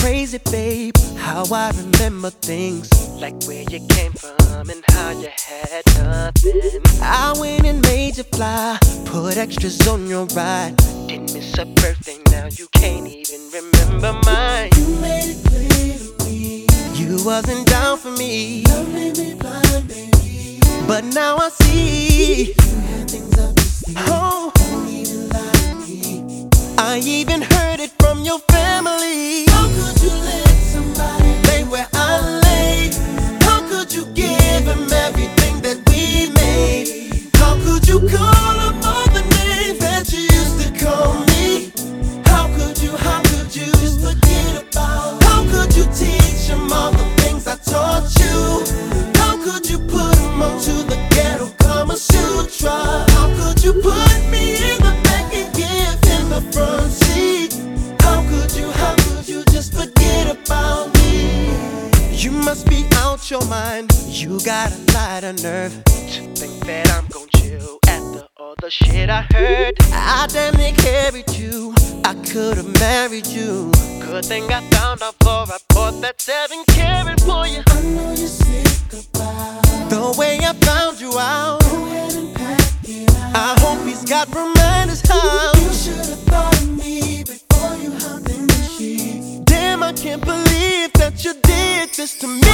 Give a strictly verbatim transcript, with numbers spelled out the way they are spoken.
crazy, babe, how I remember things, like where you came from and how you had nothing. I went and made you fly, put extras on your ride. Didn't miss a birthday, now you can't even remember mine. You made it clear to me you wasn't down for me. Love made me blind, baby, but now I see you had things up your sleeve. Oh, don't even lie to me. I even heard it from your family. How could you let somebody lay where I lay? How could you give him everything that we made? How could you call him all the names that you used to call me? How could you, how could you just forget about How could you teach him all the things I taught you? How could you put him onto the ghetto Kama Sutra? How could you put me in the back and give him the front seat? How could you, how could you just forget about me? You must be out your mind. You got a lot of nerve to think that I'm gon' chill after all the shit I heard. I damn near carried you, I could've married you. Good thing I found out before I bought that seven carat for you. I know you're sick about the way I found you out. Go ahead and pack it out. I hope he's got reminders how You should've thought of me before you hopped in the sheets. Damn, I can't believe that you did this to me.